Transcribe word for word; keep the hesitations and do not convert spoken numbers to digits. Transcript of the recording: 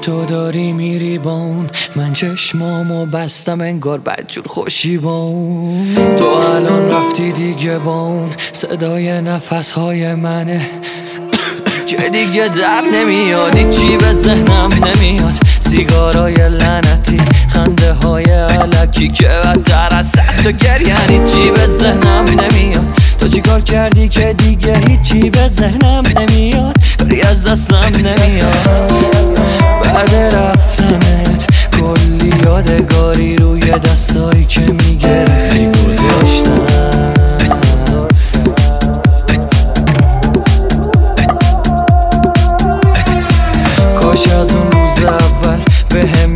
تو داری میری با اون، من چشمامو بستم انگار بدجور خوشی با اون. تو الان رفتی دیگه با اون، صدای نفسهای منه که دیگه در نمیاد، چی به ذهنم نمیاد. سیگارای لعنتی، خنده های علکی که بدتر از حتی گریه، چی به ذهنم نمیاد. تو چی کار کردی که دیگه هیچی به ذهنم نمیاد، کاری از دستم نمیاد. بعد رفتنت کلی یادگاری روی دستایی که میگرفتی گذاشتم. کاش از اون روز اول به هم